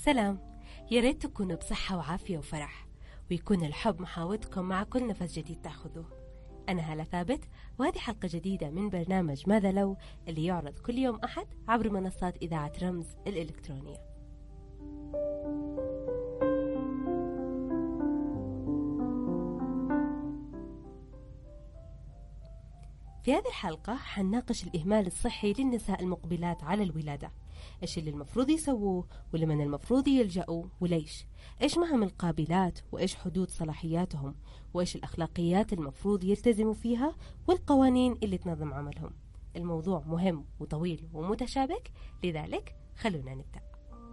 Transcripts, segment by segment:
سلام، يا ريت تكونوا بصحة وعافية وفرح، ويكون الحب محاوطكم مع كل نفس جديد تاخذوه. أنا هالة ثابت، وهذه حلقة جديدة من برنامج ماذا لو، اللي يعرض كل يوم أحد عبر منصات إذاعة رمز الإلكترونية. في هذه الحلقة حنناقش الإهمال الصحي للنساء المقبلات على الولادة. إيش اللي المفروض يسووه، ولمن المفروض يلجأوا، وليش؟ إيش مهم القابلات، وإيش حدود صلاحياتهم، وإيش الأخلاقيات المفروض يلتزموا فيها، والقوانين اللي تنظم عملهم. الموضوع مهم وطويل ومتشابك، لذلك خلونا نبدأ.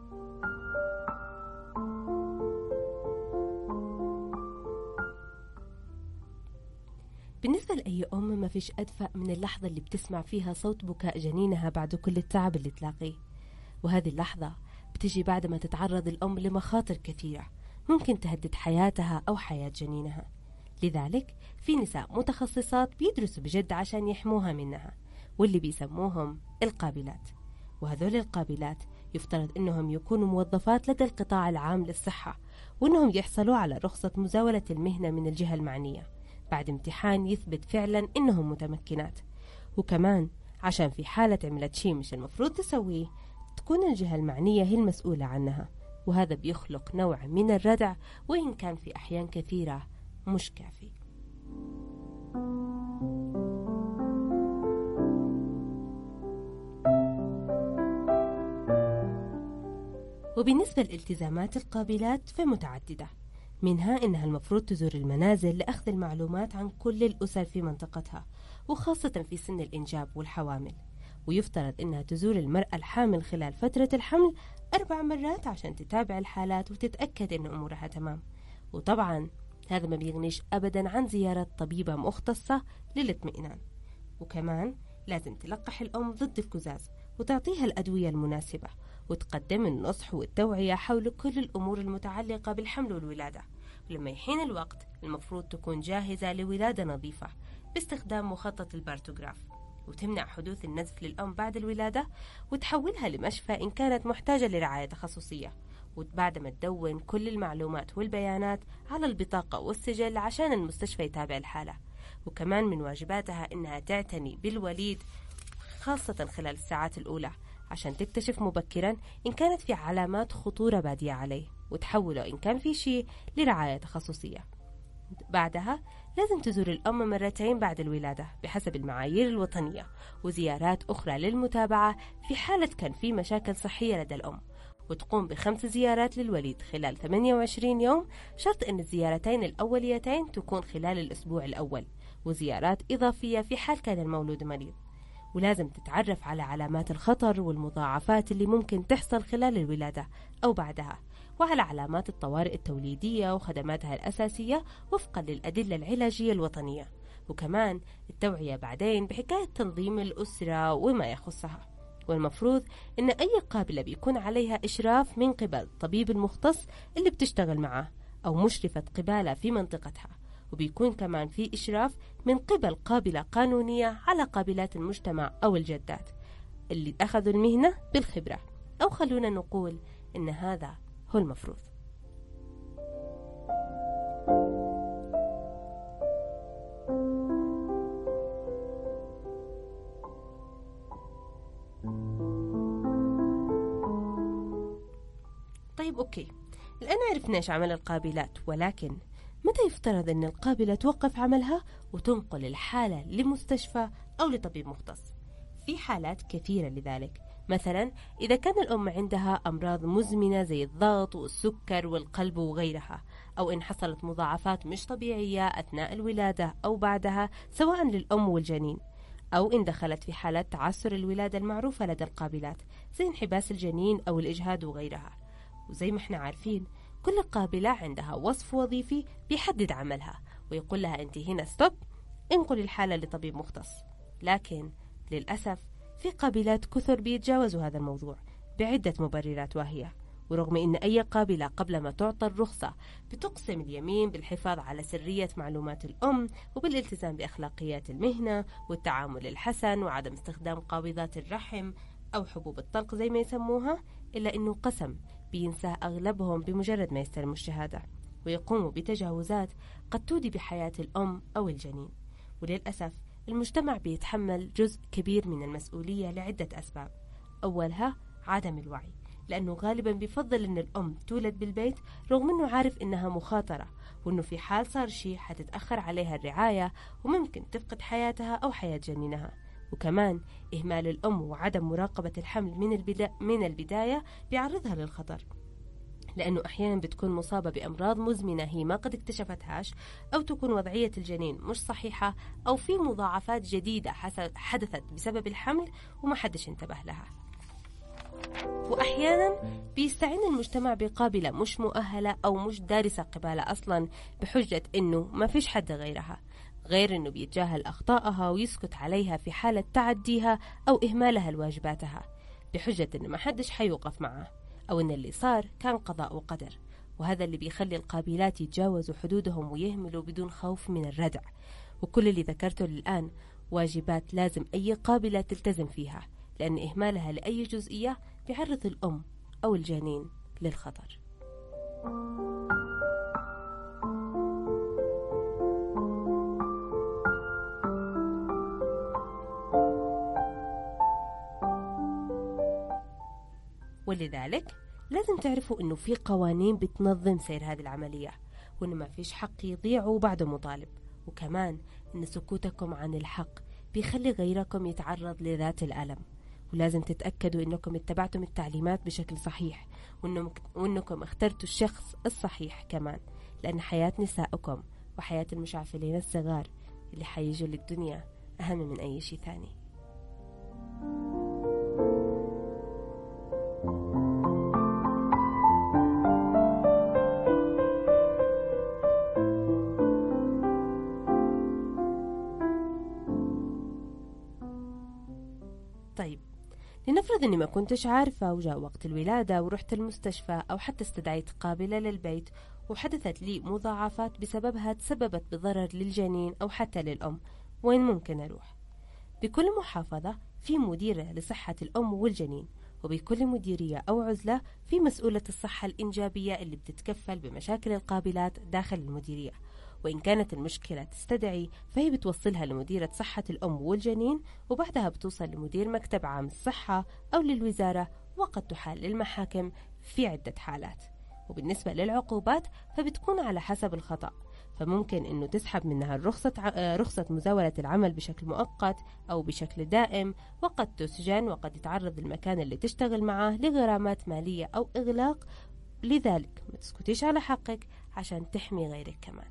بالنسبة لأي أم ما فيش أدفأ من اللحظة اللي بتسمع فيها صوت بكاء جنينها بعد كل التعب اللي تلاقيه. وهذه اللحظة بتجي بعد ما تتعرض الأم لمخاطر كثيرة ممكن تهدد حياتها أو حياة جنينها. لذلك في نساء متخصصات بيدرسوا بجد عشان يحموها منها، واللي بيسموهم القابلات. وهذول القابلات يفترض أنهم يكونوا موظفات لدى القطاع العام للصحة، وأنهم يحصلوا على رخصة مزاولة المهنة من الجهة المعنية بعد امتحان يثبت فعلا إنهم متمكنات. وكمان عشان في حالة عملت شيء مش المفروض تسويه، تكون الجهة المعنية هي المسؤولة عنها، وهذا بيخلق نوع من الردع، وإن كان في أحيان كثيرة مش كافي. وبالنسبة لالتزامات القابلات فمتعددة، منها إنها المفروض تزور المنازل لأخذ المعلومات عن كل الأسر في منطقتها، وخاصة في سن الإنجاب والحوامل. ويفترض إنها تزور المرأة الحامل خلال فترة الحمل 4 مرات عشان تتابع الحالات وتتأكد إن أمورها تمام. وطبعا هذا ما بيغنيش أبدا عن زيارة طبيبة مختصة للاطمئنان. وكمان لازم تلقح الأم ضد الكزاز وتعطيها الأدوية المناسبة، وتقدم النصح والتوعية حول كل الأمور المتعلقة بالحمل والولادة. ولما يحين الوقت المفروض تكون جاهزة لولادة نظيفة باستخدام مخطط البارتوغراف، وتمنع حدوث النزف للأم بعد الولادة، وتحولها لمشفى إن كانت محتاجة لرعاية تخصصية. وبعد ما تدون كل المعلومات والبيانات على البطاقة والسجل عشان المستشفى يتابع الحالة. وكمان من واجباتها إنها تعتني بالوليد خاصة خلال الساعات الأولى عشان تكتشف مبكرا إن كانت في علامات خطورة بادية عليه، وتحوله إن كان في شيء لرعاية تخصصية. بعدها لازم تزور الأم 2 مرات بعد الولادة بحسب المعايير الوطنية، وزيارات أخرى للمتابعة في حالة كان في مشاكل صحية لدى الأم. وتقوم ب5 زيارات للوليد خلال 28 يوم، شرط أن الزيارتين الأوليتين تكون خلال الأسبوع الأول، وزيارات إضافية في حال كان المولود مريض. ولازم تتعرف على علامات الخطر والمضاعفات اللي ممكن تحصل خلال الولادة أو بعدها، وعلى علامات الطوارئ التوليدية وخدماتها الأساسية وفقا للأدلة العلاجية الوطنية. وكمان التوعية بعدين بحكاية تنظيم الأسرة وما يخصها. والمفروض إن أي قابلة بيكون عليها إشراف من قبل الطبيب المختص اللي بتشتغل معه أو مشرفة قبالة في منطقتها، وبيكون كمان في إشراف من قبل قابلة قانونية على قابلات المجتمع أو الجدات اللي أخذوا المهنة بالخبرة، أو خلونا نقول إن هذا هو المفروض. طيب أوكي، الآن عرفنا إيش عمل القابلات، ولكن متى يفترض أن القابلة توقف عملها وتنقل الحالة لمستشفى أو لطبيب مختص؟ في حالات كثيرة لذلك. مثلا إذا كان الأم عندها أمراض مزمنة زي الضغط والسكر والقلب وغيرها، أو إن حصلت مضاعفات مش طبيعية أثناء الولادة أو بعدها سواء للأم والجنين، أو إن دخلت في حالات تعسر الولادة المعروفة لدى القابلات زي انحباس الجنين أو الإجهاد وغيرها. وزي ما احنا عارفين كل قابلة عندها وصف وظيفي بيحدد عملها ويقول لها أنت هنا ستوب، انقل الحالة لطبيب مختص. لكن للأسف في قابلات كثر بيتجاوزوا هذا الموضوع بعدة مبررات واهية. ورغم أن أي قابلة قبل ما تعطى الرخصة بتقسم اليمين بالحفاظ على سرية معلومات الأم وبالالتزام بأخلاقيات المهنة والتعامل الحسن وعدم استخدام قابضات الرحم أو حبوب الطلق زي ما يسموها، إلا أنه قسم بينساه أغلبهم بمجرد ما يستلموا الشهادة، ويقوموا بتجاوزات قد تودي بحياة الأم أو الجنين. وللأسف المجتمع بيتحمل جزء كبير من المسؤولية لعدة أسباب. أولها عدم الوعي، لأنه غالبا بيفضل أن الأم تولد بالبيت رغم أنه عارف أنها مخاطرة، وأنه في حال صار شيء حتتأخر عليها الرعاية وممكن تفقد حياتها أو حياة جنينها. وكمان إهمال الأم وعدم مراقبة الحمل من البداية بيعرضها للخطر، لأنه أحيانا بتكون مصابة بأمراض مزمنة هي ما قد اكتشفتهاش، أو تكون وضعية الجنين مش صحيحة، أو في مضاعفات جديدة حدثت بسبب الحمل وما حدش انتبه لها. وأحيانا بيستعين المجتمع بقابلة مش مؤهلة أو مش دارسة قبالة أصلا، بحجة إنه ما فيش حد غيرها، غير إنه بيتجاهل أخطائها ويسكت عليها في حالة تعديها أو إهمالها لواجباتها، بحجة إنه ما حدش حيوقف معه، أو إن اللي صار كان قضاء وقدر. وهذا اللي بيخلي القابلات يتجاوزوا حدودهم ويهملوا بدون خوف من الردع. وكل اللي ذكرته الآن واجبات لازم أي قابلة تلتزم فيها، لأن إهمالها لأي جزئية بيعرض الأم أو الجنين للخطر. ولذلك لازم تعرفوا إنه في قوانين بتنظم سير هذه العملية، وإنه ما فيش حق يضيع وبعده مطالب، وكمان إن سكوتكم عن الحق بيخلي غيركم يتعرض لذات الألم. ولازم تتأكدوا إنكم اتبعتم التعليمات بشكل صحيح، وإنكم اخترتوا الشخص الصحيح كمان، لأن حياة نسائكم وحياة المشعفلين الصغار اللي حييجوا للدنيا أهم من أي شيء ثاني. طيب، لنفرض أني ما كنتش عارفة وجاء وقت الولادة ورحت المستشفى أو حتى استدعيت قابلة للبيت وحدثت لي مضاعفات بسببها تسببت بضرر للجنين أو حتى للأم، وين ممكن أروح؟ بكل محافظة في مديرة لصحة الأم والجنين، وبكل مديرية أو عزلة في مسؤولة الصحة الإنجابية اللي بتتكفل بمشاكل القابلات داخل المديرية. وإن كانت المشكلة تستدعي فهي بتوصلها لمديرة صحة الأم والجنين، وبعدها بتوصل لمدير مكتب عام الصحة أو للوزارة، وقد تحال للمحاكم في عدة حالات. وبالنسبة للعقوبات فبتكون على حسب الخطأ، فممكن أنه تسحب منها رخصة مزاولة العمل بشكل مؤقت أو بشكل دائم، وقد تسجن، وقد يتعرض المكان اللي تشتغل معاه لغرامات مالية أو إغلاق. لذلك ما تسكتيش على حقك عشان تحمي غيرك كمان.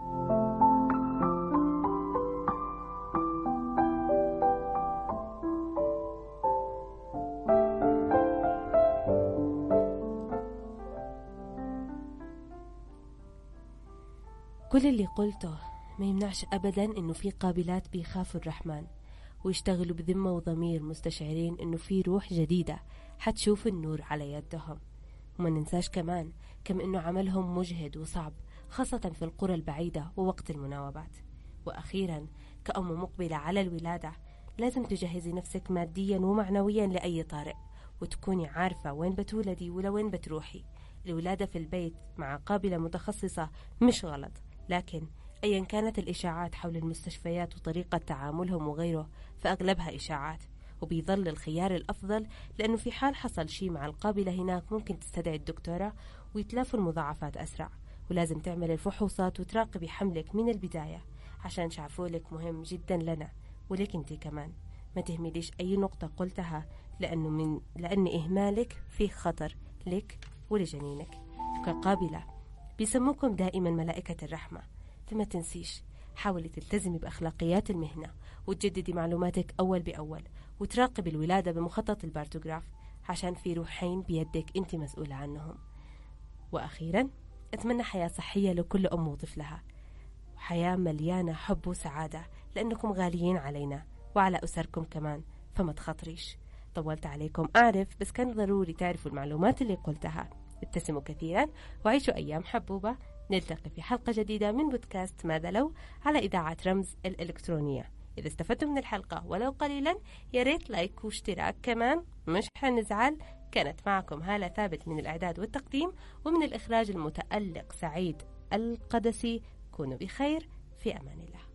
كل اللي قلته ما يمنعش أبدا إنه في قابلات بيخافوا الرحمن ويشتغلوا بذمة وضمير، مستشعرين إنه في روح جديدة حتشوف النور على يدهم. وما ننساش كمان كم إنه عملهم مجهد وصعب، خاصة في القرى البعيدة ووقت المناوبات. وأخيرا، كأم مقبلة على الولادة لازم تجهزي نفسك ماديا ومعنويا لأي طارئ، وتكوني عارفة وين بتولدي ولا وين بتروحي. الولادة في البيت مع قابلة متخصصة مش غلط، لكن أيا كانت الإشاعات حول المستشفيات وطريقة تعاملهم وغيره فأغلبها إشاعات، وبيظل الخيار الأفضل، لأنه في حال حصل شيء مع القابلة هناك ممكن تستدعي الدكتورة ويتلافوا المضاعفات أسرع. ولازم تعمل الفحوصات وتراقبي حملك من البداية، عشان شعفولك مهم جدا لنا ولك انت كمان. ما تهمليش أي نقطة قلتها، لأن إهمالك فيه خطر لك ولجنينك. كقابلة بيسموكم دائما ملائكة الرحمة، فما تنسيش حاولي تلتزمي بأخلاقيات المهنة، وتجددي معلوماتك أول بأول، وتراقبي الولادة بمخطط البارتوغراف، عشان في روحين بيدك انت مسؤولة عنهم. وأخيرا، أتمنى حياة صحية لكل أم وطفلها، وحياة مليانة حب وسعادة، لأنكم غاليين علينا وعلى أسركم كمان، فما تخاطريش. طولت عليكم أعرف، بس كان ضروري تعرفوا المعلومات اللي قلتها. ابتسموا كثيرا وعيشوا أيام حبوبة. نلتقي في حلقة جديدة من بودكاست ماذا لو على إذاعة رمز الإلكترونية. إذا استفدتم من الحلقة ولو قليلا يا ريت لايك واشتراك كمان، مش حنزعل كانت معكم هالة ثابت من الإعداد والتقديم، ومن الإخراج المتألق سعيد القدسي. كونوا بخير، في أمان الله.